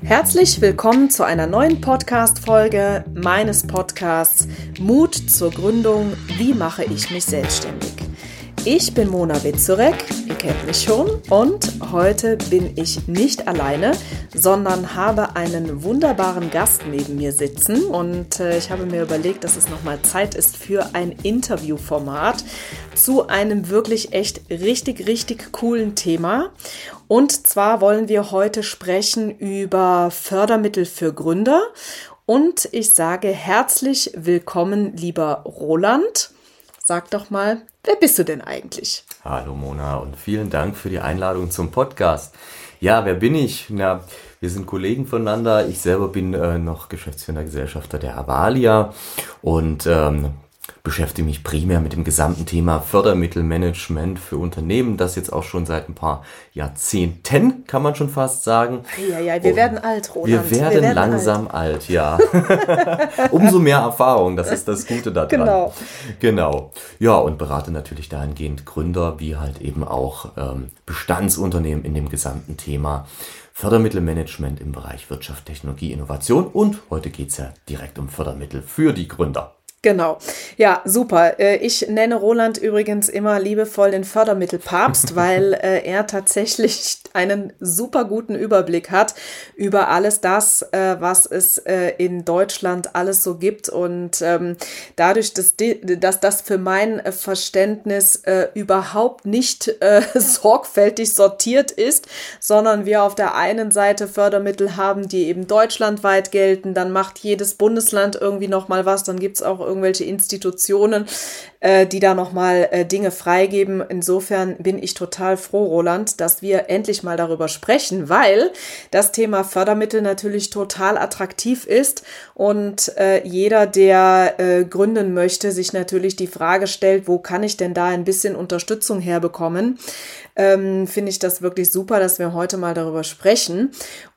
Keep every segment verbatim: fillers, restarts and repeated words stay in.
Herzlich willkommen zu einer neuen Podcast-Folge meines Podcasts Mut zur Gründung, wie mache ich mich selbstständig? Ich bin Mona Witzurek, ihr kennt mich schon, und heute bin ich nicht alleine, sondern habe einen wunderbaren Gast neben mir sitzen und äh, ich habe mir überlegt, dass es nochmal Zeit ist für ein Interviewformat zu einem wirklich echt richtig, richtig coolen Thema. Und zwar wollen wir heute sprechen über Fördermittel für Gründer und ich sage herzlich willkommen, lieber Roland. Sag doch mal, wer bist du denn eigentlich? Hallo Mona und vielen Dank für die Einladung zum Podcast. Ja, wer bin ich? Na, wir sind Kollegen voneinander. Ich selber bin äh, noch Geschäftsführender Gesellschafter der Avalia und ähm, beschäftige mich primär mit dem gesamten Thema Fördermittelmanagement für Unternehmen. Das jetzt auch schon seit ein paar Jahrzehnten, kann man schon fast sagen. Ja, ja, wir und werden alt, Roland. Wir werden, wir werden langsam alt, alt ja. Umso mehr Erfahrung, das ist das Gute daran. Genau. Genau. Ja, und berate natürlich dahingehend Gründer, wie halt eben auch ähm, Bestandsunternehmen in dem gesamten Thema Fördermittelmanagement im Bereich Wirtschaft, Technologie, Innovation. Und heute geht es ja direkt um Fördermittel für die Gründer. Genau. Ja, super. Ich nenne Roland übrigens immer liebevoll den Fördermittelpapst, weil er tatsächlich einen super guten Überblick hat über alles das, was es in Deutschland alles so gibt. Und dadurch, dass, dass das für mein Verständnis überhaupt nicht sorgfältig sortiert ist, sondern wir auf der einen Seite Fördermittel haben, die eben deutschlandweit gelten, dann macht jedes Bundesland irgendwie nochmal was, dann gibt es auch irgendwelche Institutionen, äh, die da nochmal äh, Dinge freigeben. Insofern bin ich total froh, Roland, dass wir endlich mal darüber sprechen, weil das Thema Fördermittel natürlich total attraktiv ist und äh, jeder, der äh, gründen möchte, sich natürlich die Frage stellt, wo kann ich denn da ein bisschen Unterstützung herbekommen? Ähm, finde ich das wirklich super, dass wir heute mal darüber sprechen.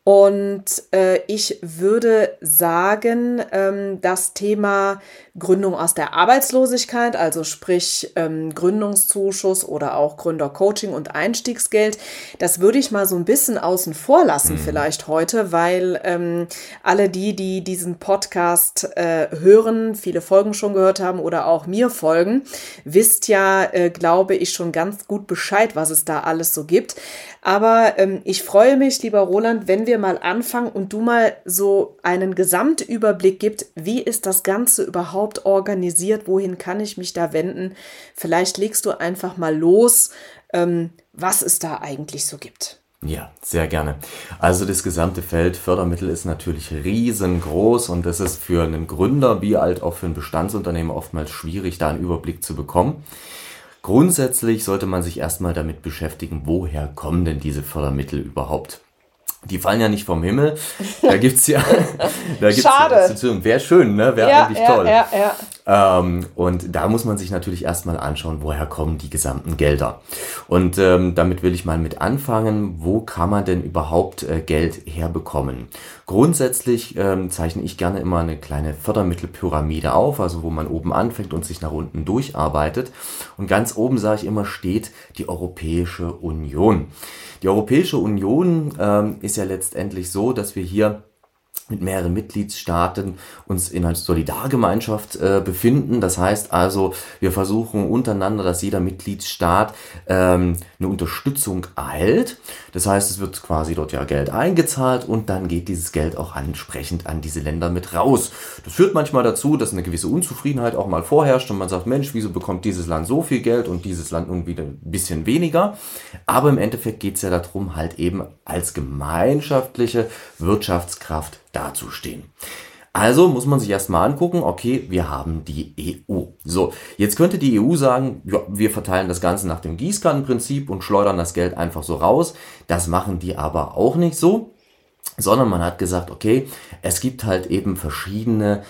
Und äh, ich würde sagen, ähm, das Thema Gründung aus der Arbeitslosigkeit, also sprich ähm, Gründungszuschuss oder auch Gründercoaching und Einstiegsgeld, das würde ich mal so ein bisschen außen vor lassen mhm. vielleicht heute, weil ähm, alle die, die diesen Podcast äh, hören, viele Folgen schon gehört haben oder auch mir folgen, wisst ja, äh, glaube ich, schon ganz gut Bescheid, was es da alles so gibt. Aber ähm, ich freue mich, lieber Roland, wenn wir mal anfangen und du mal so einen Gesamtüberblick gibst, wie ist das Ganze überhaupt organisiert, wohin kann ich mich da wenden? Vielleicht legst du einfach mal los, ähm, was es da eigentlich so gibt. Ja, sehr gerne. Also das gesamte Feld Fördermittel ist natürlich riesengroß und das ist für einen Gründer wie halt auch für ein Bestandsunternehmen oftmals schwierig, da einen Überblick zu bekommen. Grundsätzlich sollte man sich erstmal damit beschäftigen, woher kommen denn diese Fördermittel überhaupt? Die fallen ja nicht vom Himmel. Da gibt's ja, da gibt's Schade. Ja, wäre schön, ne? Wäre ja, eigentlich ja, toll. Ja, ja. Ähm, und da muss man sich natürlich erstmal anschauen, woher kommen die gesamten Gelder. Und ähm, damit will ich mal mit anfangen, wo kann man denn überhaupt äh, Geld herbekommen? Grundsätzlich ähm, zeichne ich gerne immer eine kleine Fördermittelpyramide auf, also wo man oben anfängt und sich nach unten durcharbeitet. Und ganz oben, sage ich immer, steht die Europäische Union. Die Europäische Union ähm, ist ja letztendlich so, dass wir hier mit mehreren Mitgliedstaaten uns in einer Solidargemeinschaft äh, befinden. Das heißt also, wir versuchen untereinander, dass jeder Mitgliedstaat ähm, eine Unterstützung erhält. Das heißt, es wird quasi dort ja Geld eingezahlt und dann geht dieses Geld auch entsprechend an diese Länder mit raus. Das führt manchmal dazu, dass eine gewisse Unzufriedenheit auch mal vorherrscht und man sagt, Mensch, wieso bekommt dieses Land so viel Geld und dieses Land irgendwie ein bisschen weniger? Aber im Endeffekt geht es ja darum, halt eben als gemeinschaftliche Wirtschaftskraft dazustehen. Also muss man sich erstmal angucken, okay, wir haben die E U. So, jetzt könnte die E U sagen, ja, wir verteilen das Ganze nach dem Gießkannenprinzip und schleudern das Geld einfach so raus. Das machen die aber auch nicht so, sondern man hat gesagt, okay, es gibt halt eben verschiedene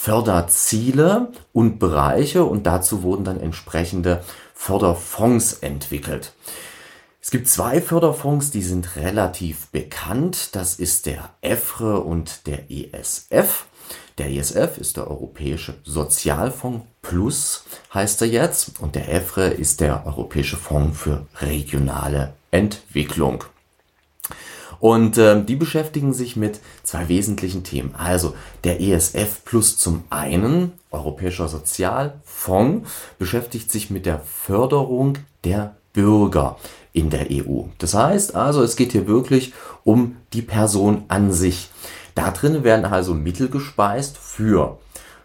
Förderziele und Bereiche und dazu wurden dann entsprechende Förderfonds entwickelt. Es gibt zwei Förderfonds, die sind relativ bekannt. Das ist der EFRE und der E S F. Der E S F ist der Europäische Sozialfonds Plus, heißt er jetzt. Und der EFRE ist der Europäische Fonds für regionale Entwicklung. Und äh, die beschäftigen sich mit zwei wesentlichen Themen. Also der E S F Plus zum einen, Europäischer Sozialfonds, beschäftigt sich mit der Förderung der Bürger in der E U. Das heißt also, es geht hier wirklich um die Person an sich. Da drin werden also Mittel gespeist für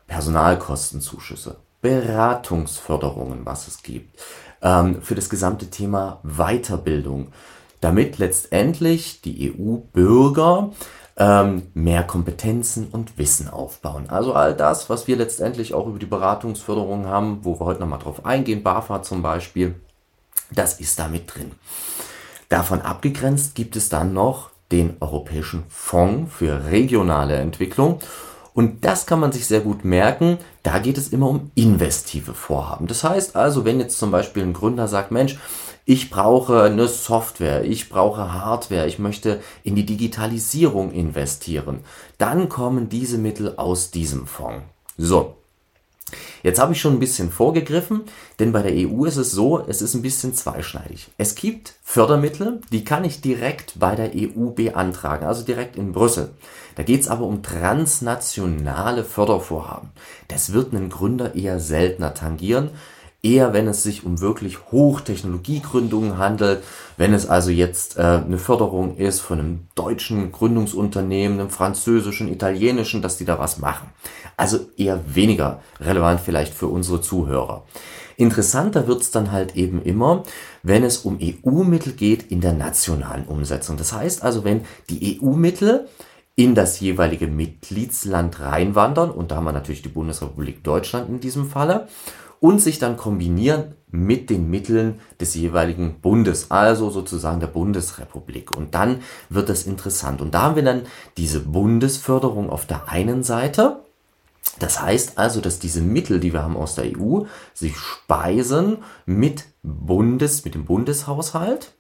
Personalkostenzuschüsse, Beratungsförderungen, was es gibt, ähm, für das gesamte Thema Weiterbildung, damit letztendlich die E U-Bürger ähm, mehr Kompetenzen und Wissen aufbauen. Also all das, was wir letztendlich auch über die Beratungsförderung haben, wo wir heute nochmal drauf eingehen, BAFA zum Beispiel, das ist da mit drin. Davon abgegrenzt gibt es dann noch den Europäischen Fonds für regionale Entwicklung. Und das kann man sich sehr gut merken, da geht es immer um investive Vorhaben. Das heißt also, wenn jetzt zum Beispiel ein Gründer sagt, Mensch, ich brauche eine Software, ich brauche Hardware, ich möchte in die Digitalisierung investieren, dann kommen diese Mittel aus diesem Fonds. So, jetzt habe ich schon ein bisschen vorgegriffen, denn bei der E U ist es so, es ist ein bisschen zweischneidig. Es gibt Fördermittel, die kann ich direkt bei der E U beantragen, also direkt in Brüssel. Da geht es aber um transnationale Fördervorhaben. Das wird einen Gründer eher seltener tangieren, eher wenn es sich um wirklich Hochtechnologiegründungen handelt, wenn es also jetzt äh, eine Förderung ist von einem deutschen Gründungsunternehmen, einem französischen, italienischen, dass die da was machen. Also eher weniger relevant vielleicht für unsere Zuhörer. Interessanter wird es dann halt eben immer, wenn es um E U-Mittel geht in der nationalen Umsetzung. Das heißt also, wenn die E U-Mittel in das jeweilige Mitgliedsland reinwandern, und da haben wir natürlich die Bundesrepublik Deutschland in diesem Falle, und sich dann kombinieren mit den Mitteln des jeweiligen Bundes, also sozusagen der Bundesrepublik. Und dann wird das interessant. Und da haben wir dann diese Bundesförderung auf der einen Seite. Das heißt also, dass diese Mittel, die wir haben aus der E U, sich speisen mit Bundes, mit dem Bundeshaushalt.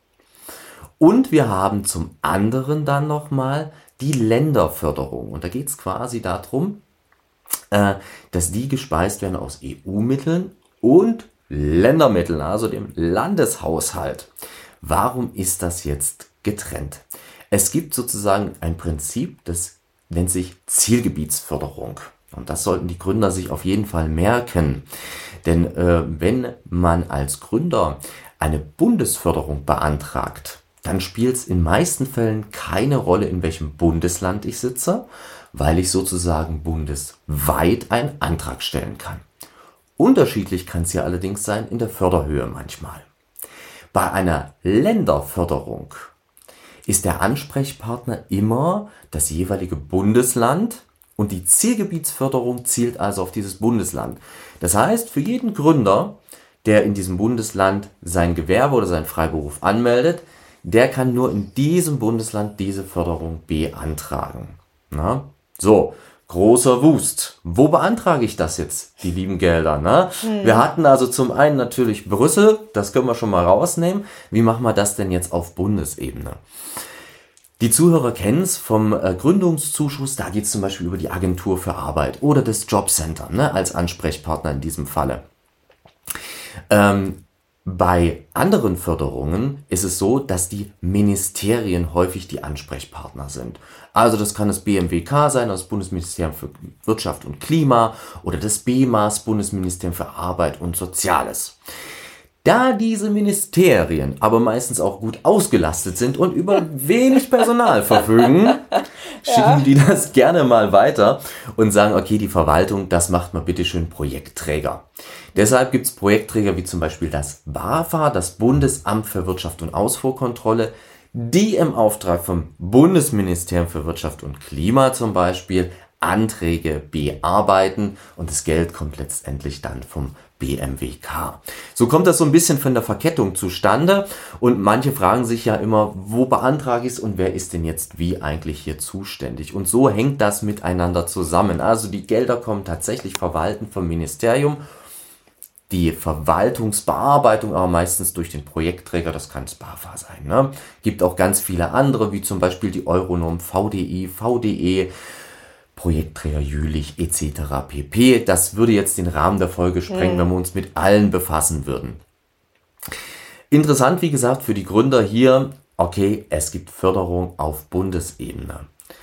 Und wir haben zum anderen dann nochmal die Länderförderung. Und da geht es quasi darum, äh, dass die gespeist werden aus E U-Mitteln und Ländermitteln, also dem Landeshaushalt. Warum ist das jetzt getrennt? Es gibt sozusagen ein Prinzip, das nennt sich Zielgebietsförderung. Und das sollten die Gründer sich auf jeden Fall merken. Denn äh, wenn man als Gründer eine Bundesförderung beantragt, dann spielt es in meisten Fällen keine Rolle, in welchem Bundesland ich sitze, weil ich sozusagen bundesweit einen Antrag stellen kann. Unterschiedlich kann es ja allerdings sein in der Förderhöhe manchmal. Bei einer Länderförderung ist der Ansprechpartner immer das jeweilige Bundesland und die Zielgebietsförderung zielt also auf dieses Bundesland. Das heißt, für jeden Gründer, der in diesem Bundesland sein Gewerbe oder seinen Freiberuf anmeldet, der kann nur in diesem Bundesland diese Förderung beantragen. Na? So, großer Wust. Wo beantrage ich das jetzt, die lieben Gelder? Ne? Hm. Wir hatten also zum einen natürlich Brüssel, das können wir schon mal rausnehmen. Wie machen wir das denn jetzt auf Bundesebene? Die Zuhörer kennen es vom äh, Gründungszuschuss, da geht es zum Beispiel über die Agentur für Arbeit oder das Jobcenter, ne, als Ansprechpartner in diesem Falle. Ähm, Bei anderen Förderungen ist es so, dass die Ministerien häufig die Ansprechpartner sind. Also das kann das B M W K sein, das Bundesministerium für Wirtschaft und Klima, oder das B M A S, Bundesministerium für Arbeit und Soziales. Da diese Ministerien aber meistens auch gut ausgelastet sind und über wenig Personal verfügen, schicken ja. die das gerne mal weiter und sagen, okay, die Verwaltung, das macht mal bitte schön Projektträger. Deshalb gibt es Projektträger wie zum Beispiel das BAFA, das Bundesamt für Wirtschaft und Ausfuhrkontrolle, die im Auftrag vom Bundesministerium für Wirtschaft und Klima zum Beispiel Anträge bearbeiten und das Geld kommt letztendlich dann vom B M W K. So kommt das so ein bisschen von der Verkettung zustande und manche fragen sich ja immer, wo beantrage ich es und wer ist denn jetzt wie eigentlich hier zuständig? Und so hängt das miteinander zusammen. Also die Gelder kommen tatsächlich verwalten vom Ministerium, die Verwaltungsbearbeitung aber meistens durch den Projektträger, das kann das BAFA sein. Ne? Gibt auch ganz viele andere, wie zum Beispiel die Euronorm, V D I, V D E, Projektträger Jülich et cetera pp. Das würde jetzt den Rahmen der Folge sprengen, mhm. wenn wir uns mit allen befassen würden. Interessant, wie gesagt, für die Gründer hier okay, es gibt Förderung auf Bundesebene.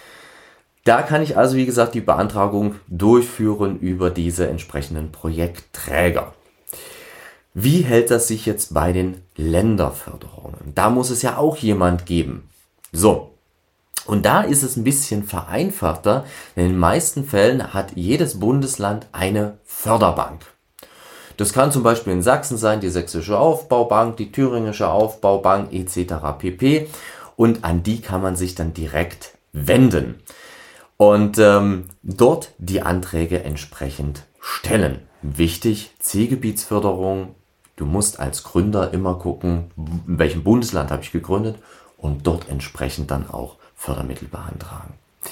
Da kann ich also, wie gesagt, die Beantragung durchführen über diese entsprechenden Projektträger. Wie hält das sich jetzt bei den Länderförderungen? Da muss es ja auch jemand geben. So, und da ist es ein bisschen vereinfachter, denn in den meisten Fällen hat jedes Bundesland eine Förderbank. Das kann zum Beispiel in Sachsen sein, die Sächsische Aufbaubank, die Thüringische Aufbaubank et cetera pp. Und an die kann man sich dann direkt wenden und ähm, dort die Anträge entsprechend stellen. Wichtig, Zielgebietsförderung. Du musst als Gründer immer gucken, in welchem Bundesland habe ich gegründet und dort entsprechend dann auch Fördermittel beantragen.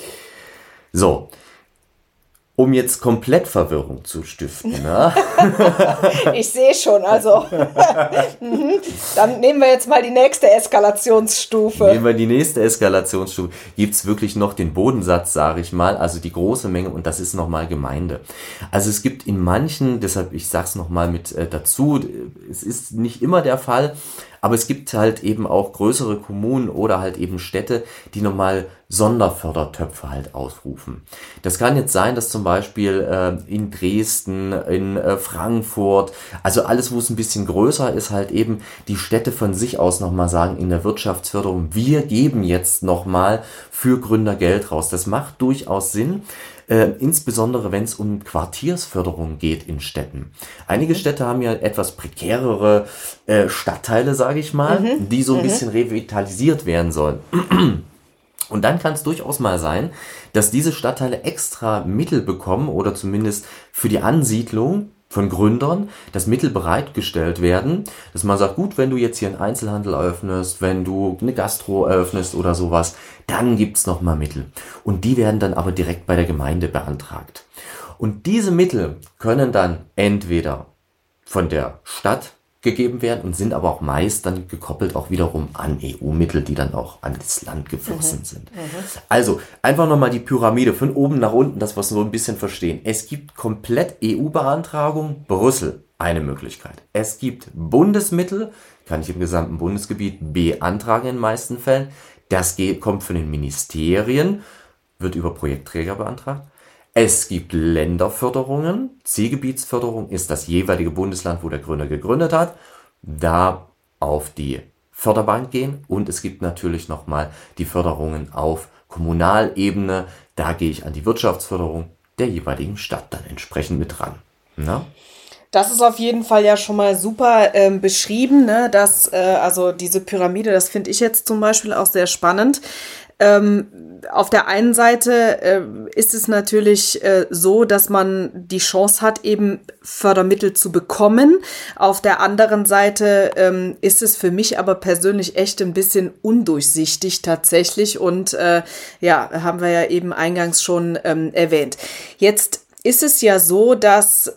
So, um jetzt komplett Verwirrung zu stiften. Ne? Ich sehe schon, also dann nehmen wir jetzt mal die nächste Eskalationsstufe. Nehmen wir die nächste Eskalationsstufe. Gibt es wirklich noch den Bodensatz, sage ich mal, also die große Menge und das ist nochmal Gemeinde. Also es gibt in manchen, deshalb ich sage es nochmal mit äh, dazu, es ist nicht immer der Fall, aber es gibt halt eben auch größere Kommunen oder halt eben Städte, die nochmal Sonderfördertöpfe halt ausrufen. Das kann jetzt sein, dass zum Beispiel äh, in Dresden, in äh, Frankfurt, also alles, wo es ein bisschen größer ist, halt eben die Städte von sich aus nochmal sagen, in der Wirtschaftsförderung, wir geben jetzt nochmal für Gründer Geld raus. Das macht durchaus Sinn. Äh, insbesondere wenn es um Quartiersförderung geht in Städten. Einige Städte haben ja etwas prekärere äh, Stadtteile, sage ich mal, mhm. die so ein mhm. bisschen revitalisiert werden sollen. Und dann kann es durchaus mal sein, dass diese Stadtteile extra Mittel bekommen oder zumindest für die Ansiedlung von Gründern, dass Mittel bereitgestellt werden, dass man sagt, gut, wenn du jetzt hier einen Einzelhandel eröffnest, wenn du eine Gastro eröffnest oder sowas, dann gibt's nochmal Mittel. Und die werden dann aber direkt bei der Gemeinde beantragt. Und diese Mittel können dann entweder von der Stadt gegeben werden und sind aber auch meist dann gekoppelt auch wiederum an E U-Mittel, die dann auch an das Land geflossen mhm. sind. Mhm. Also einfach nochmal die Pyramide von oben nach unten, dass wir es so ein bisschen verstehen. Es gibt komplett E U-Beantragung, Brüssel, eine Möglichkeit. Es gibt Bundesmittel, kann ich im gesamten Bundesgebiet beantragen in den meisten Fällen. Das geht, kommt von den Ministerien, wird über Projektträger beantragt. Es gibt Länderförderungen. Zielgebietsförderung ist das jeweilige Bundesland, wo der Gründer gegründet hat. Da auf die Förderbank gehen. Und es gibt natürlich nochmal die Förderungen auf Kommunalebene. Da gehe ich an die Wirtschaftsförderung der jeweiligen Stadt dann entsprechend mit ran. Na? Das ist auf jeden Fall ja schon mal super ähm, beschrieben, ne? Dass, äh, also diese Pyramide, das finde ich jetzt zum Beispiel auch sehr spannend. Ähm, auf der einen Seite äh, ist es natürlich äh, so, dass man die Chance hat, eben Fördermittel zu bekommen. Auf der anderen Seite ähm, ist es für mich aber persönlich echt ein bisschen undurchsichtig tatsächlich und äh, ja, haben wir ja eben eingangs schon ähm, erwähnt. Jetzt ist es ja so, dass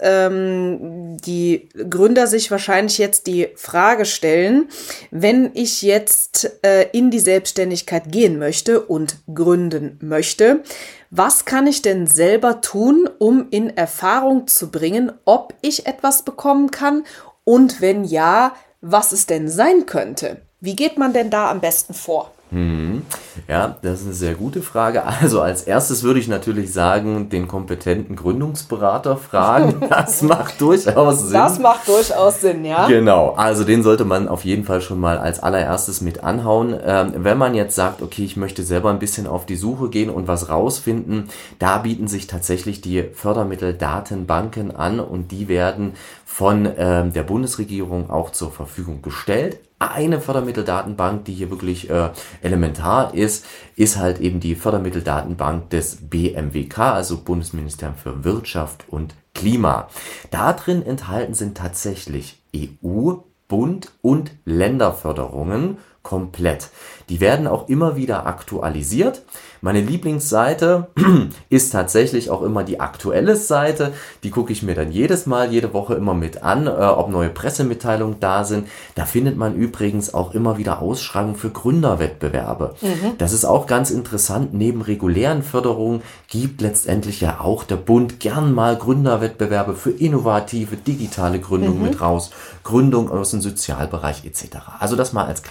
ähm, die Gründer sich wahrscheinlich jetzt die Frage stellen, wenn ich jetzt äh, in die Selbstständigkeit gehen möchte und gründen möchte, was kann ich denn selber tun, um in Erfahrung zu bringen, ob ich etwas bekommen kann und wenn ja, was es denn sein könnte? Wie geht man denn da am besten vor? Hm. Ja, das ist eine sehr gute Frage. Also als erstes würde ich natürlich sagen, den kompetenten Gründungsberater fragen. Das macht durchaus Sinn. Das macht durchaus Sinn, ja. Genau, also den sollte man auf jeden Fall schon mal als allererstes mit anhauen. Ähm, wenn man jetzt sagt, okay, ich möchte selber ein bisschen auf die Suche gehen und was rausfinden, da bieten sich tatsächlich die Fördermitteldatenbanken an und die werden von ähm, der Bundesregierung auch zur Verfügung gestellt. Eine Fördermitteldatenbank, die hier wirklich äh, elementar ist, ist halt eben die Fördermitteldatenbank des B M W K, also Bundesministerium für Wirtschaft und Klima. Da drin enthalten sind tatsächlich E U, Bund und Länderförderungen komplett. Die werden auch immer wieder aktualisiert. Meine Lieblingsseite ist tatsächlich auch immer die aktuelle Seite. Die gucke ich mir dann jedes Mal, jede Woche immer mit an, äh, ob neue Pressemitteilungen da sind. Da findet man übrigens auch immer wieder Ausschreibungen für Gründerwettbewerbe. Mhm. Das ist auch ganz interessant. Neben regulären Förderungen gibt letztendlich ja auch der Bund gern mal Gründerwettbewerbe für innovative, digitale Gründung mhm. mit raus. Gründung aus dem Sozialbereich et cetera. Also das mal als kleiner Tipp.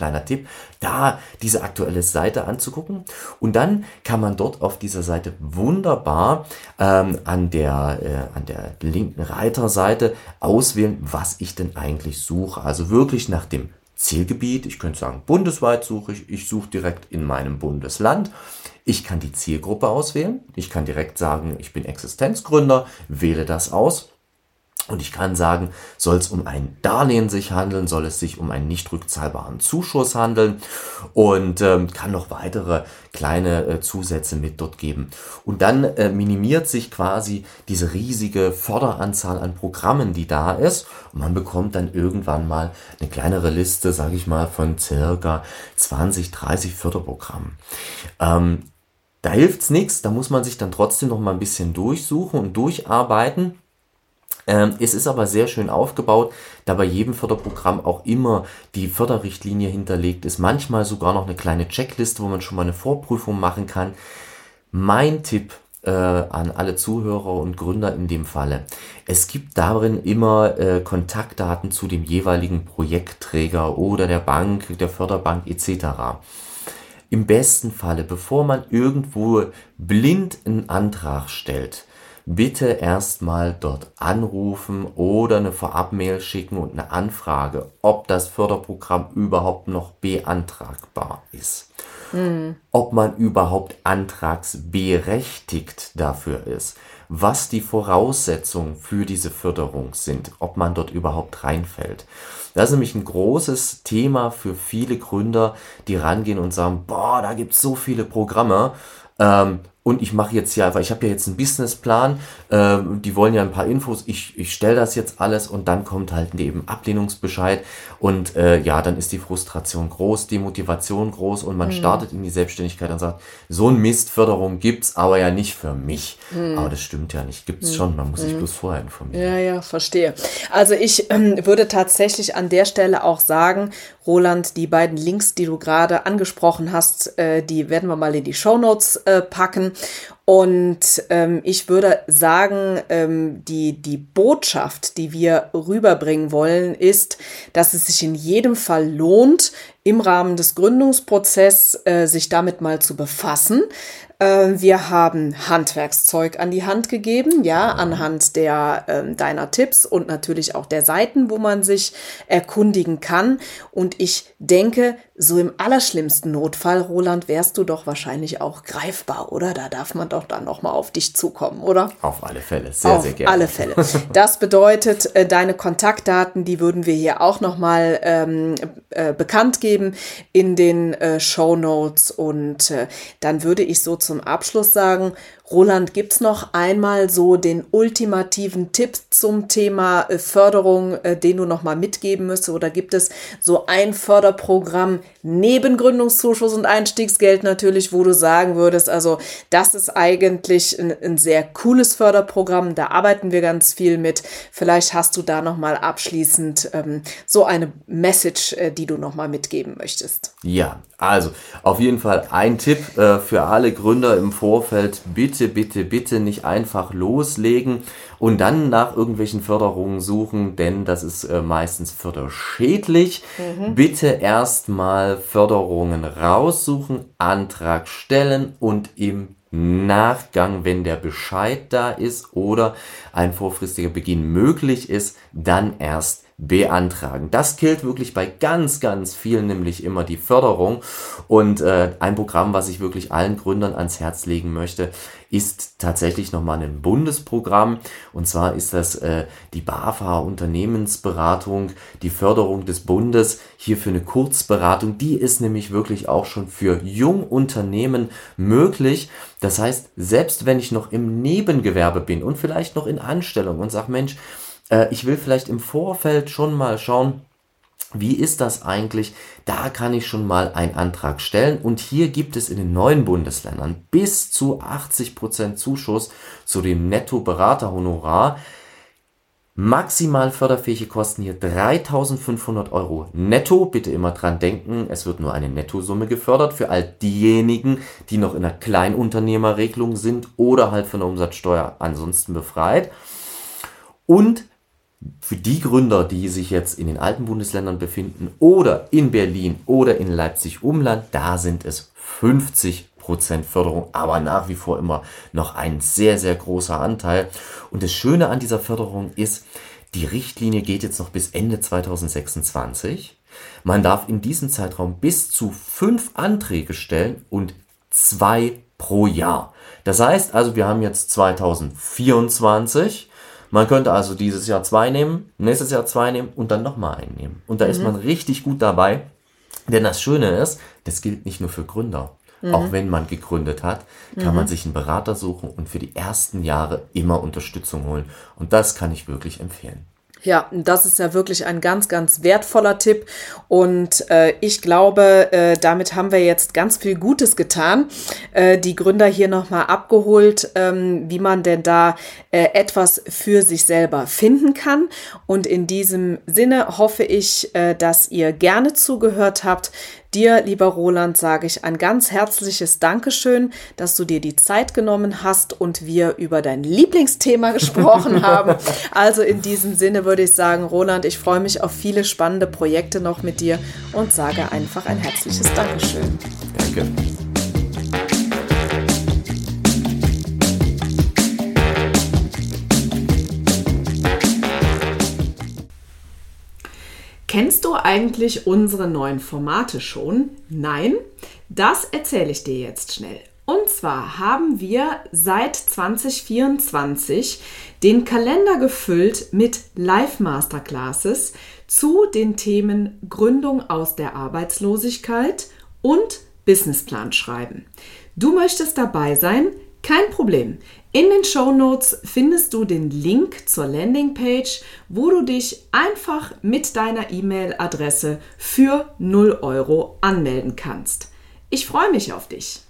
da diese aktuelle Seite anzugucken. Und dann kann man dort auf dieser Seite wunderbar ähm, an der, äh, an der linken Reiterseite auswählen, was ich denn eigentlich suche. Also wirklich nach dem Zielgebiet. Ich könnte sagen, bundesweit suche ich. Ich suche direkt in meinem Bundesland. Ich kann die Zielgruppe auswählen. Ich kann direkt sagen, ich bin Existenzgründer, wähle das aus. Und ich kann sagen, soll es um ein Darlehen sich handeln, soll es sich um einen nicht rückzahlbaren Zuschuss handeln und ähm, kann noch weitere kleine äh, Zusätze mit dort geben. Und dann äh, minimiert sich quasi diese riesige Förderanzahl an Programmen, die da ist. Und man bekommt dann irgendwann mal eine kleinere Liste, sage ich mal, von circa zwanzig, dreißig Förderprogrammen. Ähm, da hilft's nichts, da muss man sich dann trotzdem noch mal ein bisschen durchsuchen und durcharbeiten. Ähm, es ist aber sehr schön aufgebaut, da bei jedem Förderprogramm auch immer die Förderrichtlinie hinterlegt ist. Manchmal sogar noch eine kleine Checkliste, wo man schon mal eine Vorprüfung machen kann. Mein Tipp äh, an alle Zuhörer und Gründer in dem Falle: Es gibt darin immer äh, Kontaktdaten zu dem jeweiligen Projektträger oder der Bank, der Förderbank et cetera. Im besten Falle, bevor man irgendwo blind einen Antrag stellt, bitte erstmal dort anrufen oder eine Vorabmail schicken und eine Anfrage, ob das Förderprogramm überhaupt noch beantragbar ist. Mhm. Ob man überhaupt antragsberechtigt dafür ist, was die Voraussetzungen für diese Förderung sind, ob man dort überhaupt reinfällt. Das ist nämlich ein großes Thema für viele Gründer, die rangehen und sagen, boah, da gibt es so viele Programme, ähm, und ich mache jetzt ja, weil ich habe ja jetzt einen Businessplan, äh, die wollen ja ein paar Infos, ich, ich stelle das jetzt alles und dann kommt halt eben Ablehnungsbescheid und äh, ja, dann ist die Frustration groß, die Motivation groß und man mhm. startet in die Selbstständigkeit und sagt, so ein Mist, Förderung gibt's, aber ja nicht für mich. Mhm. Aber das stimmt ja nicht, gibt's mhm. schon, man muss sich bloß vorher informieren. Ja, ja, verstehe. Also ich ähm, würde tatsächlich an der Stelle auch sagen, Roland, die beiden Links, die du gerade angesprochen hast, äh, die werden wir mal in die Shownotes äh, packen. Und ähm, ich würde sagen, ähm, die, die Botschaft, die wir rüberbringen wollen, ist, dass es sich in jedem Fall lohnt, im Rahmen des Gründungsprozesses äh, sich damit mal zu befassen. Äh, wir haben Handwerkszeug an die Hand gegeben, ja, anhand der äh, deiner Tipps und natürlich auch der Seiten, wo man sich erkundigen kann. Und ich denke, so im allerschlimmsten Notfall, Roland, wärst du doch wahrscheinlich auch greifbar, oder? Da darf man doch dann nochmal auf dich zukommen, oder? Auf alle Fälle, sehr, auf sehr gerne. Auf alle Fälle. Das bedeutet, äh, deine Kontaktdaten, die würden wir hier auch nochmal ähm, äh, bekannt geben in den äh, Shownotes. Und äh, dann würde ich so zum Abschluss sagen, Roland, gibt's noch einmal so den ultimativen Tipp zum Thema äh, Förderung, äh, den du nochmal mitgeben müsstest? Oder gibt es so ein Förderprogramm neben Gründungszuschuss und Einstiegsgeld natürlich, wo du sagen würdest, also das ist eigentlich ein, ein sehr cooles Förderprogramm, da arbeiten wir ganz viel mit. Vielleicht hast du da nochmal abschließend ähm, so eine Message, äh, die du nochmal mitgeben möchtest. Ja, also auf jeden Fall ein Tipp äh, für alle Gründer im Vorfeld: Bitte, bitte, bitte nicht einfach loslegen und dann nach irgendwelchen Förderungen suchen, denn das ist äh, meistens förderschädlich. Mhm. Bitte erstmal Förderungen raussuchen, Antrag stellen und im Nachgang, wenn der Bescheid da ist oder ein vorfristiger Beginn möglich ist, dann erst beantragen. Das gilt wirklich bei ganz, ganz vielen, nämlich immer die Förderung. Und äh, ein Programm, was ich wirklich allen Gründern ans Herz legen möchte, ist tatsächlich nochmal ein Bundesprogramm. Und zwar ist das äh, die BAFA Unternehmensberatung, die Förderung des Bundes, hier für eine Kurzberatung. Die ist nämlich wirklich auch schon für Jungunternehmen möglich. Das heißt, selbst wenn ich noch im Nebengewerbe bin und vielleicht noch in Anstellung und sage, Mensch, ich will vielleicht im Vorfeld schon mal schauen, wie ist das eigentlich? Da kann ich schon mal einen Antrag stellen. Und hier gibt es in den neuen Bundesländern bis zu achtzig Prozent Zuschuss zu dem Netto-Beraterhonorar. Maximal förderfähige Kosten hier dreitausendfünfhundert Euro netto. Bitte immer dran denken, es wird nur eine Nettosumme gefördert für all diejenigen, die noch in einer Kleinunternehmerregelung sind oder halt von der Umsatzsteuer ansonsten befreit. Und Für die Gründer, die sich jetzt in den alten Bundesländern befinden oder in Berlin oder in Leipzig-Umland, da sind es fünfzig Prozent Förderung, aber nach wie vor immer noch ein sehr, sehr großer Anteil. Und das Schöne an dieser Förderung ist, die Richtlinie geht jetzt noch bis Ende zweitausendsechsundzwanzig. Man darf in diesem Zeitraum bis zu fünf Anträge stellen und zwei pro Jahr. Das heißt also, wir haben jetzt zweitausendvierundzwanzig. Man könnte also dieses Jahr zwei nehmen, nächstes Jahr zwei nehmen und dann nochmal einen nehmen. Und da mhm. ist man richtig gut dabei. Denn das Schöne ist, das gilt nicht nur für Gründer. Mhm. Auch wenn man gegründet hat, kann mhm. man sich einen Berater suchen und für die ersten Jahre immer Unterstützung holen. Und das kann ich wirklich empfehlen. Ja, das ist ja wirklich ein ganz, ganz wertvoller Tipp und äh, ich glaube, äh, damit haben wir jetzt ganz viel Gutes getan, äh, die Gründer hier nochmal abgeholt, ähm, wie man denn da äh, etwas für sich selber finden kann, und in diesem Sinne hoffe ich, äh, dass ihr gerne zugehört habt. Dir, lieber Roland, sage ich ein ganz herzliches Dankeschön, dass du dir die Zeit genommen hast und wir über dein Lieblingsthema gesprochen haben. Also in diesem Sinne würde ich sagen, Roland, ich freue mich auf viele spannende Projekte noch mit dir und sage einfach ein herzliches Dankeschön. Danke. Kennst du eigentlich unsere neuen Formate schon? Nein? Das erzähle ich dir jetzt schnell. Und zwar haben wir seit zwanzig vierundzwanzig den Kalender gefüllt mit Live-Masterclasses zu den Themen Gründung aus der Arbeitslosigkeit und Businessplan schreiben. Du möchtest dabei sein? Kein Problem. In den Shownotes findest du den Link zur Landingpage, wo du dich einfach mit deiner E-Mail-Adresse für null Euro anmelden kannst. Ich freue mich auf dich.